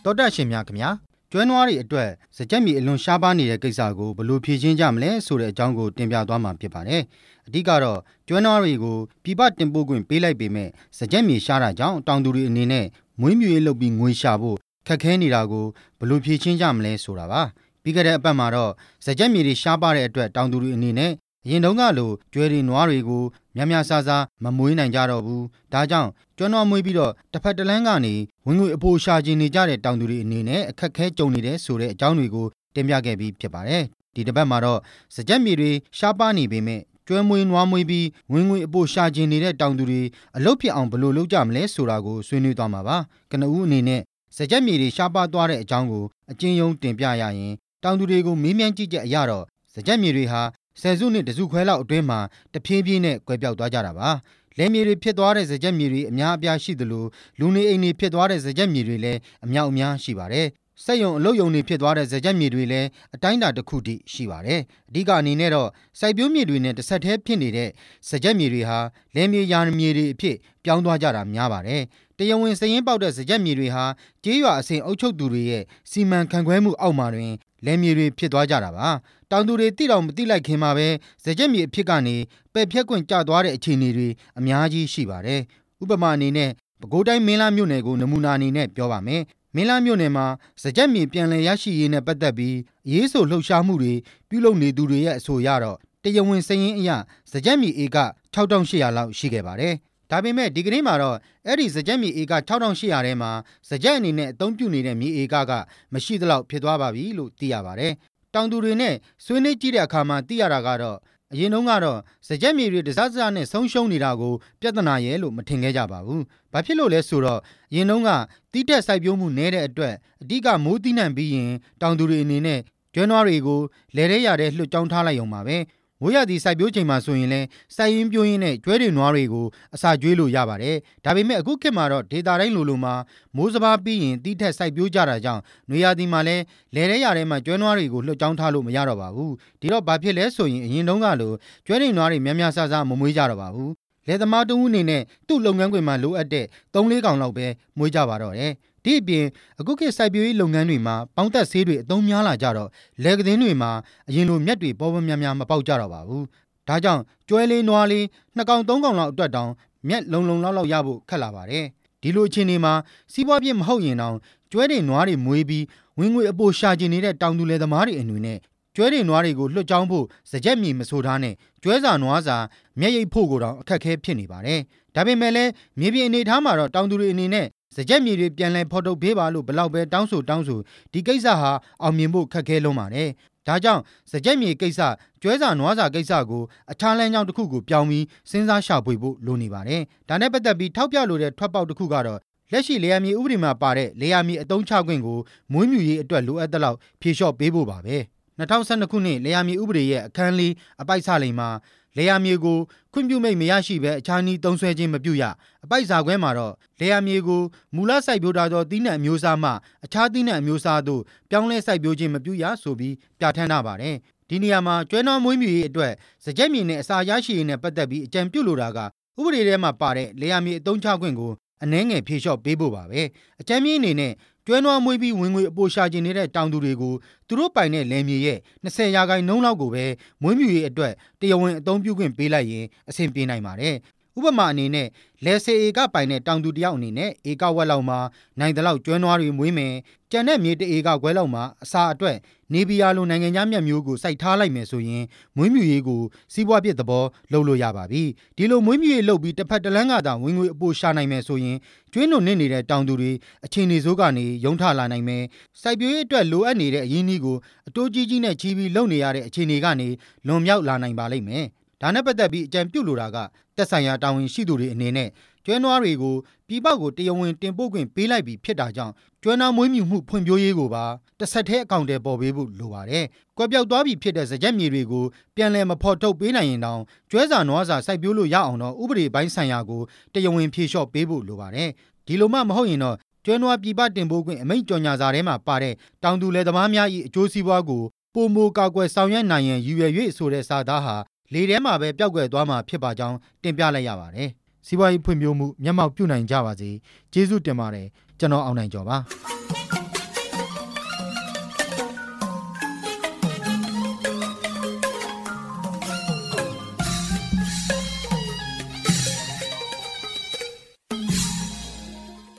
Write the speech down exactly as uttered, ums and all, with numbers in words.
တောတက်ရှင်များခင်ဗျာကျွဲနွားတွေအတွက်စကြက်မြေအလွန်ရှားပါးနေတဲ့ကိစ္စကိုဘယ်လိုဖြေရှင်းကြမလဲဆိုတဲ့အကြောင်းကိုတင်ပြသွားမှာဖြစ်ပါတယ်အဓိကတော့ကျွဲနွားတွေကိုပြည်ပတင်ပို့ခွင့်ပေးလိုက်ပေမဲ့စကြက်မြေရှားတာကြောင့်တောင်သူတွေအနေနဲ့မွေးမြူရေးလုပ်ပြီးငွေရှာဖို့ခက်ခဲနေတာကိုဘယ်လိုဖြေရှင်းကြမလဲဆိုတာပါပြီးခဲ့တဲ့အပတ်မှာတော့စကြက်မြေတွေရှားပါတဲ့အတွက်တောင်သူတွေအနေနဲ့အရင်တုန်းကလိုကျွဲတွေနွားတွေကိုများများစားစားမမွေးနိုင်ကြတော့ဘူးဒါကြောင့်ကျွဲနွားမွေးပြီးတော့တစ်ဖက်တစ်လမ်းကနေဝင်ငွေအပိုရှာကျင်နေကြတဲ့တောင်သူတွေအနေနဲ့အခက်အခဲကြုံနေတဲ့ဆိုတဲ့အကြောင်းတွေကိုတင်ပြခဲ့ပြီးဖြစ်ပါတယ်ဒီတစ်ပတ်မှာတော့စကြက်မြေတွေရှားပါနေပေမဲ့ကျွဲမွေးနွားမွေးပြီးဝင်ငွေအပိုရှာကျင်နေတဲ့တောင်သူတွေအလုပ်ဖြစ်အောင်ဘယ်လိုလုပ်ကြမလဲဆိုတာကိုဆွေးနွေးသွားမှာပါကနဦးအနေနဲ့စကြက်မြေတွေရှားပါသွားတဲ့အကြောင်းကိုအကျဉ်းရုံးတင်ပြရရင်တောင်သူတွေကိုမေးမြန်းကြည့်ချက်အရတော့စကြက်မြေတွေဟာဆယ်စုနှစ်တစုခွဲလောက်အတွင်းမှာတဖြည်းဖြည်းနဲ့ကွယ်ပြောက်သွားကြတာပါလယ်မြေတွေဖြစ်သွားတဲ့စကြက်မြေတွေအများအပြားရှိသလိုလူနေအိမ်တွေဖြစ်သွားတဲ့စကြက်မြေတွေလည်းအများအများရှိပါတယ်စက်ရုံအလုပ်ရုံတွေဖြစ်သွားတဲ့စကြက်မြေတွေလည်းအတိုင်းအတာတစ်ခုတည်းရှိပါတယ်အဓိကအနေနဲ့တော့စိုက်ပျိုးမြေတွေနဲ့တစ်ဆက်တည်းဖြစ်နေတဲ့စကြက်မြေတွေဟာလယ်မြေယာမြေတွေအဖြစ်ပြောင်းသွားကြတာများပါတယ်တရားဝင်စည်ရင်းပေါက်တဲ့စကြက်မြေတွေဟာကျေးရွာအစဉ်အုပ်ချုပ်သူတွေရဲ့စီမံခန့်ခွဲမှုအောက်မှာတွင်လယ်မြေတွေဖြစ်သွားကြတာပါတောင်သူတွေတိတော်မတိလိုက်ခင်မှာပဲစကြက်မြေအဖြစ်ကနေပယ်ဖြတ်ခွင့်ကျသွားတဲ့အခြေအနေတွေအများကြီးရှိပါတယ်ဥပမာအနေနဲ့ပဲခူးတိုင်းမင်းလားမြို့နယ်ကိုနမူနာအနေနဲ့ပြောပါမယ်မင်းလားမြို့နယ်မှာစကြက်မြေပြန်လည်ရရှိရေးနဲ့ပတ်သက်ပြီးအရေးဆိုလှုပ်ရှားမှုတွေပြုလုပ်နေသူတွေရဲ့အဆိုအရတော့တရားဝင်စည်ရင်းအရစကြက်မြေဧက၆ထောင်၈ရာလောက်ရှိခဲ့ပါတယ်ဒါပေမဲ့ဒီကနေ့မှာတော့အဲ့ဒီစကြက်မြေဧက၆ထောင်၈ရာထဲမှာစကြက်အနေနဲ့အသုံးပြုနေတဲ့မြေဧကကမရှိသလောက်ဖြစ်သွားပါပြီလို့သိရပါတယ်တောင်သူတွေနဲ့ဆွေးနွေးကြည့်တဲ့အခါမှာသိရတာကတော့အရင်တုန်းကတော့စကြက်မြေတွေတစားစားနဲ့ဆုံးရှုံးနေတာကိုပြဿနာရဲ့လို့မထင်ခဲ့ကြပါဘူး။ဘာဖြစ်လို့လဲဆိုတော့အရင်တုန်းကတီးတက်စိုက်ပျိုးမှုနည်းတဲ့အတွက်အဓိကမိုးသီးနှံပြီးရင်တောင်သူတွေအနေနဲ့ကျွဲနွားတွေကိုလယ်ထဲရတဲ့လွှတ်ကြောင်းထားလိုက်ရုံပါပဲ။မိုးရသည့်စိုက်ပျိုးချိန်မှာဆိုရင်လည်းစိုက်ရင်းပြိုးရင်းနဲ့ကျွဲတွေနွားတွေကိုအစာကျွေးလို့ရပါတယ်။ဒါပေမဲ့အခုခေတ်မှာတော့ဒေတာတိုင်းလိုလိုမှာမိုးစဘာပြီးရင်တီးထက်စိုက်ပျိုးကြတာကြောင့်နွေရာသီမှာလည်းလယ်ထဲရထဲမှာကျွဲနွားတွေကိုလွှတ်ကြောင်းထားလို့မရတော့ပါဘူး။ဒီတော့ဘာဖြစ်လဲဆိုရင်အရင်တုန်းကလိုကျွဲတွေနွားတွေများများဆဆမမွေးကြတော့ပါဘူး။လယ်သမားတဦးအနေနဲ့သူ့လုပ်ငန်းခွင်မှာလိုအပ်တဲ့သုံးလေးကောင်လောက်ပဲမွေးကြပါတော့တယ်။ဒီအပြင်အခုခေတ်စိုက်ပျိုးရေးလုပ်ငန်းတွေမှာပေါင်းသက်ဆေးတွေအသုံးများလာကြတော့လယ်ကတင်းတွေမှာအရင်လိုမြက်တွေပေါ်ပေါ်များများမပေါက်ကြတော့ပါဘူး။ဒါကြောင့်ကျွဲလေးနွားလေးနှစ်ကောင်သုံးကောင်လောက်အတွက်တောင်မြက်လုံလုံလောက်လောက်ရဖို့ခက်လာပါတယ်။ဒီလိုအခြေအနေမှာစီးပွားပြည့်မဟုတ်ရင်တောင်ကျွဲတွေနွားတွေမွေးပြီးဝင်ငွေအပိုရှာကျင်နေတဲ့တောင်သူလယ်သမားတွေအနေနဲ့ကျွဲတွေနွားတွေကိုလွှတ်ကြောင်းဖို့စကြက်မြေမဆိုထားနဲ့ကျွဲစာနွားစာမျက်ရိပ်ဖို့ကိုတောင်အခက်အခဲဖြစ်နေပါတယ်။ဒါပေမဲ့လည်းမြေပြင်အနေထားမှာတော့တောင်သူတွေအနေနဲ့စကြက်မြေတွေပြန်လည်ဖော်ထုတ်ပေးပါလို့ဘလောက်ပဲတောင်းဆိုတောင်းဆိုဒီကိစ္စဟာအောင်မြင်ဖို့ခက်ခဲလုံးပါတယ်။ဒါကြောင့်စကြက်မြေကိစ္စကျွဲစာနွားစာကိစ္စကိုအခြားလမ်းကြောင်းတစ်ခုကိုပြောင်းပြီးစဉ်းစားရှာဖွေဖို့လိုနေပါတယ်။ဒါနဲ့ပတ်သက်ပြီးထောက်ပြလိုတဲ့ထွက်ပေါက်တစ်ခုကတော့လက်ရှိလေယာမြေဥပဒေမှာပါတဲ့လေယာမြေအသုံးချခွင့်ကိုမွေးမြူရေးအတွက်လိုအပ်တဲ့လောက်ဖြေလျှော့ပေးဖို့ပါပဲ။၂၀၁၂ခုနှစ်လေယာမြေဥပဒေရဲ့အခန်းလေးအပိုက်စလိမ်မှာလေယာမြေကိုခွင့်ပြုမိတ်မရရှိဘဲအခြားနည်းသုံးစွဲခြင်းမပြုရအပိုက်စာခွဲမှာတော့လေယာမြေကိုမူလစိုက်ပျိုးထားသောသီးနှံအမျိုးအစားမှအခြားသီးနှံအမျိုးအစားသို့ပြောင်းလဲစိုက်ပျိုးခြင်းမပြုရဆိုပြီးပြဋ္ဌာန်းထားပါတယ်ဒီနေရာမှာကျွဲနွားမွေးမြူရေးအတွက်စကြက်မြေနဲ့အစာရရှိရေးနဲ့ပတ်သက်ပြီးအကြံပြုလိုတာကဥပဒေထဲမှာပါတဲ့လေယာမြေအသုံးချခွင့်ကိုအနည်းငယ်ဖြေလျှော့ပေးဖို့ပါပဲအကြံမြင့်အနေနဲ့ကျွဲနွားမွေးပြီးဝင်ငွေအပိုရှာကျင်နေတဲ့တောင်သူတွေကိုသူတို့ပိုင်တဲ့လယ်မြေရဲ့၂၀ရာခိုင်နှုန်းလောက်ကိုပဲမွေးမြူရေးအတွက်တရားဝင်အသုံးပြုခွင့်ပေးလိုက်ရင်အဆင်ပြေနိုင်ပါတယ်ဥပမာအနေနဲ့လယ်စေဧကပိုင်တဲ့တောင်သူတယောက်အနေနဲ့ဧကဝက်လောက်မှာနိုင်တဲ့လောက်ကျွဲနွားတွေမွေးမယ်ကြံတဲ့မြေတဧကခွဲလောက်မှာအစာအတွက်နေပြည်တော်လိုနိုင်ငံခြားမြတ်မျိုးကိုစိုက်ထားလိုက်မယ်ဆိုရင်မွေးမြူရေးကိုစီးပွားဖြစ်သဘောလုပ်လို့ရပါပြီဒီလိုမွေးမြူရေးလုပ်ပြီးတစ်ဖက်တစ်လမ်းကသာဝင်ငွေအပိုရှာနိုင်မယ်ဆိုရင်ကျွေးနုံနစ်နေတဲ့တောင်သူတွေအခြေအနေဆိုးကနေရုန်းထလာနိုင်မယ်စိုက်ပျိုးရေးအတွက်လိုအပ်နေတဲ့အရင်းအနှီးကိုအတိုးကြီးကြီးနဲ့ချီးပြီးလုပ်နေရတဲ့အခြေအနေကနေလွန်မြောက်လာနိုင်ပါလိမ့်မယ်ဒါနဲ့ပတ်သက်ပြီးအကြံပြုလိုတာကသက်ဆိုင်ရာတာဝန်ရှိသူတွေအနေနဲ့ကျွဲနွားတွေကိုပြည်ပကိုတရားဝင်တင်ပို့ခွင့်ပေးလိုက်ပြီးဖြစ်တာကြောင့်ကျွဲနွားမွေးမြူမှုဖွံ့ဖြိုးရေးကိုပါတစ်ဆက်တည်းအကောင့်တွေပေါ်ပေးဖို့လိုပါတယ်။ကွက်ပြောက်သွားပြီဖြစ်တဲ့စကြက်မြေတွေကိုပြန်လည်မဖော်ထုတ်ပေးနိုင်ရင်တောင်ကျွဲစာနွားစာစိုက်ပျိုးလို့ရအောင်တော့ဥပဒေပိုင်းဆိုင်ရာကိုတရားဝင်ဖြေလျှော့ပေးဖို့လိုပါတယ်။ဒီလိုမှမဟုတ်ရင်တော့ကျွဲနွားပြည်ပတင်ပို့ခွင့်အမိန့်ကြော်ညာစာထဲမှာပါတဲ့တောင်သူလယ်သမားများ၏အကျိုးစီးပွားကိုပိုမိုကာကွယ်ဆောင်ရွက်နိုင်ရန်ရည်ရွယ်၍ဆိုတဲ့စာသားဟာလေထဲမှာပဲပျောက်ကွယ်သွားမှာဖြစ်ပါကြောင်းတင်ပြလိုက်ရပါတယ်။စီးပွားရေးဖွံ့ဖြိုးမှုမျက်မှောက်ပြုနိုင်ကြပါစေ။ကျေးဇူးတင်ပါတယ်ကျွန်တော်အောင်နိုင်ကျော်ပါ။